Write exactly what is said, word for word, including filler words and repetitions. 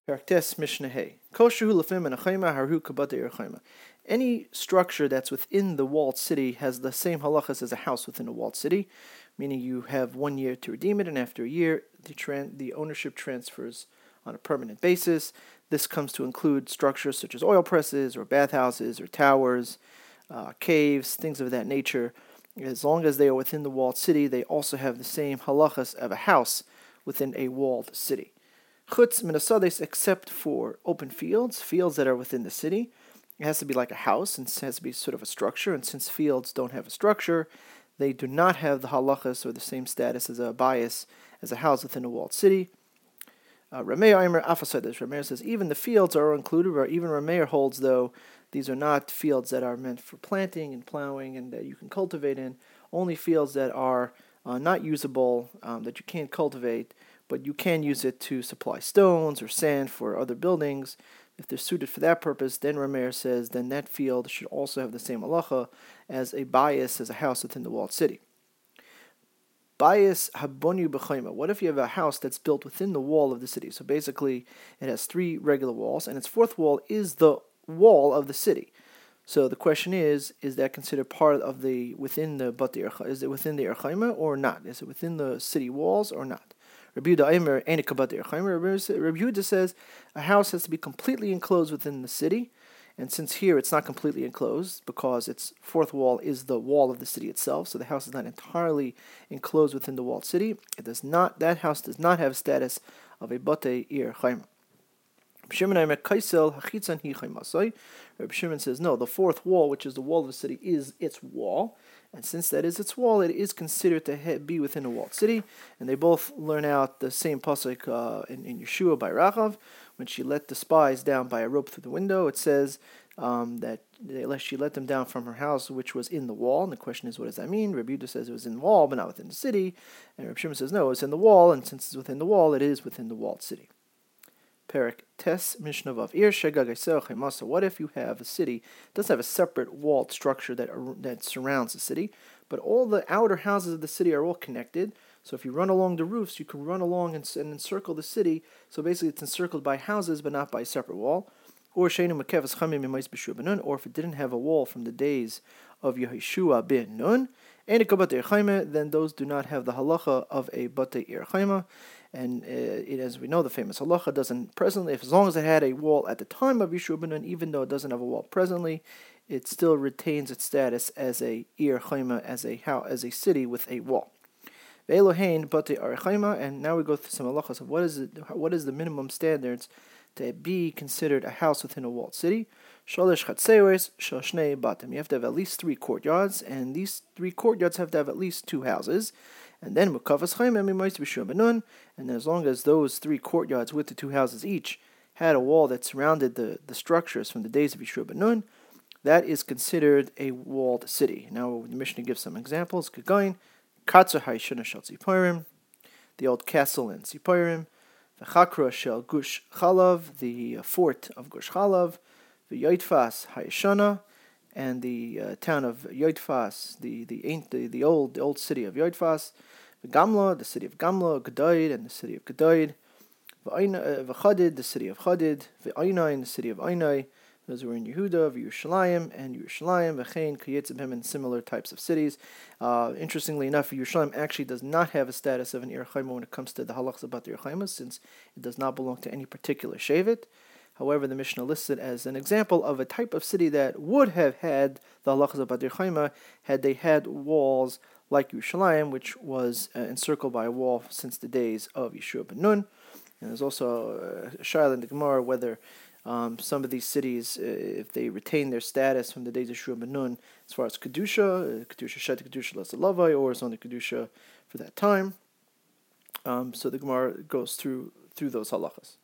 Paraktes Mishnah Hey. Kosher lefim and achayma haru kabate achayma. Any structure that's within the walled city has the same halachas as a house within a walled city, meaning you have one year to redeem it, and after a year, the tran- the ownership transfers on a permanent basis. This comes to include structures such as oil presses or bathhouses or towers, uh, caves, things of that nature. As long as they are within the walled city, they also have the same halachas of a house within a walled city. Chutz minasades, except for open fields, fields that are within the city. It has to be like a house, and it has to be sort of a structure. And since fields don't have a structure, they do not have the halachas or the same status as a bias as a house within a walled city. Uh, Rameir Aimer Afasadis. Rameir says even the fields are included, or even Rameir holds, though, these are not fields that are meant for planting and plowing and that you can cultivate in. Only fields that are uh, not usable, um, that you can't cultivate, but you can use it to supply stones or sand for other buildings. If they're suited for that purpose, then Rameir says, then that field should also have the same halacha as a bias, as a house within the walled city. Bias habonu b'chayma. What if you have a house that's built within the wall of the city? So basically, it has three regular walls, and its fourth wall is the wall of the city. So the question is, is that considered part of the, within the Bati Ercha? Is it within the Erchaima or not? Is it within the city walls or not? Rabbi Yehuda says a house has to be completely enclosed within the city, and since here it's not completely enclosed because its fourth wall is the wall of the city itself, so the house is not entirely enclosed within the walled city. It does not. That house does not have status of a Batei Ir Chaim. Rabbi Shimon says no. The fourth wall, which is the wall of the city, is its wall. And since that is its wall, it is considered to be within a walled city. And they both learn out the same pasuk uh, in, in Yeshua by Rachav. When she let the spies down by a rope through the window, it says um, that they, she let them down from her house, which was in the wall. And the question is, what does that mean? Rabbi Yehuda says it was in the wall, but not within the city. And Rabbi Shimon says, no, it's in the wall. And since it's within the wall, it is within the walled city. Perik Tes Mishnah Vav Ir Shegagaiseo Chaimasa. What if you have a city? It doesn't have a separate walled structure that that surrounds the city, but all the outer houses of the city are all connected. So if you run along the roofs, you can run along and, and encircle the city. So basically, it's encircled by houses, but not by a separate wall. Or Sheinu Makevas Chamim Imais B'Shua Ben Or if it didn't have a wall from the days of Yehoshua ben Nun, and it Batei Chaima, then those do not have the halacha of a Batei Ir Chaima. And uh, it, as we know, the famous halacha doesn't presently, if as long as it had a wall at the time of Yeshua ben Nun, even though it doesn't have a wall presently, it still retains its status as a Ir Chaima, as a how, as a city with a wall. Ve'elohein Batei Ar Chaima, and now we go through some halachas of what is it, what is the minimum standards to be considered a house within a walled city. Shalish Chatzeres Shoshnei Batim. You have to have at least three courtyards, and these three courtyards have to have at least two houses. And then Mukavas Chaimim Imais B'Shua Ben Nun, and as long as those three courtyards with the two houses each had a wall that surrounded the, the structures from the days of Yeshua ben Nun, that is considered a walled city. Now the Mishnah gives some examples. Kagain, Katzer Haishana Shel Tziporim, the old castle in Tziporim, the Chakra Shel Gush Chalav, the fort of Gush Chalav, the Yoitfas Haishana, and the uh, town of Yoitfas, the the, the the old the old city of Yoitfas, the Gamla, the city of Gamla, Gedoid, and the city of Gedoid, V'Chadid, the city of Chadid, V'Ainai, the city of Ainai. Those were in Yehuda, Yerushalayim, and Yerushalayim, V'chein, Kayetzibim, and similar types of cities. Uh, interestingly enough, Yerushalayim actually does not have a status of an Ir Chaima when it comes to the halachas about the Ir Chaima, since it does not belong to any particular shevet. However, the Mishnah lists it as an example of a type of city that would have had the halachas of Badir Chaima had they had walls like Yerushalayim, which was uh, encircled by a wall since the days of Yeshua ben Nun. And there's also a shaila in the Gemara whether um, some of these cities, uh, if they retain their status from the days of Yeshua ben Nun, as far as Kedusha, uh, Kedusha Shet, Kedusha Lasalavai, or it's only Kedusha for that time. Um, so the Gemara goes through through those halachas.